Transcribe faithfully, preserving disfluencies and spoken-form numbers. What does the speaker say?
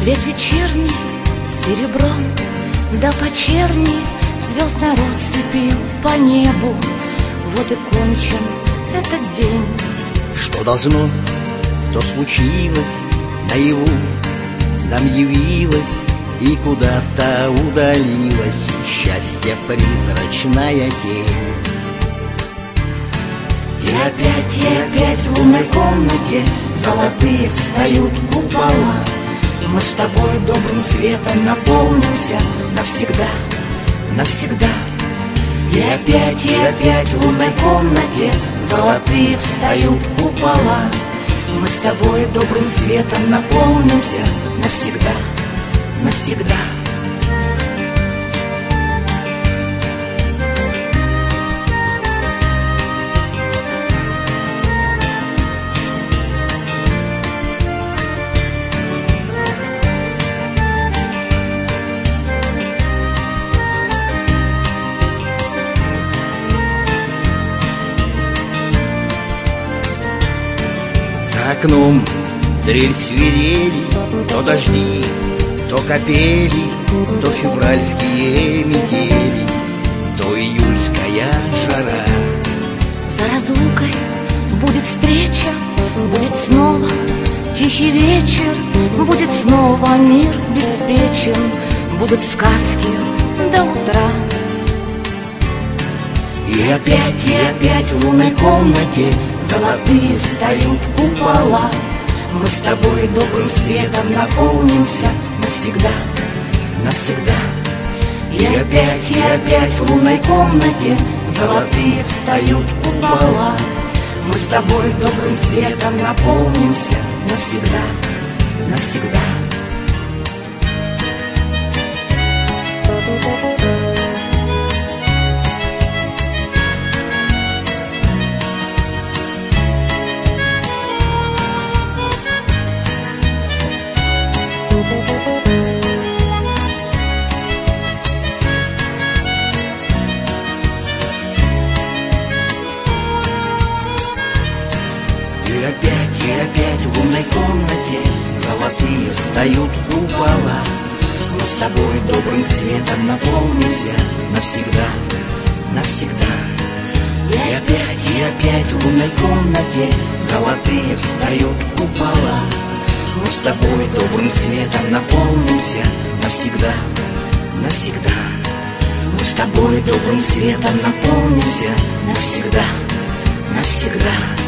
Свет вечерний серебром, да почерни звездной россыпью по небу. Вот и кончен этот день. Что должно, то случилось наяву, нам явилось и куда-то удалилась счастье призрачная тень. И опять, и опять в лунной комнате золотые встают купола. Мы с тобой добрым светом наполнимся навсегда, навсегда. И опять, и опять в лунной комнате золотые встают купола. Мы с тобой добрым светом наполнимся навсегда, навсегда. За окном дрель свирели, то дожди, то капели, то февральские метели, то июльская жара. За разлукой будет встреча, будет снова тихий вечер, будет снова мир беспечен, будут сказки до утра. И опять, и опять в лунной комнате золотые встают купола. Мы с тобой добрым светом наполнимся навсегда, навсегда. И опять, и опять в лунной комнате золотые встают купола. Мы с тобой добрым светом наполнимся навсегда, навсегда. И опять, и опять в лунной комнате золотые встают купола. Мы с тобой добрым светом наполнимся навсегда, навсегда. И опять, и опять в лунной комнате золотые встают купола. Мы с тобой добрым светом наполнимся навсегда, навсегда. Мы с тобой добрым светом наполнимся навсегда, навсегда.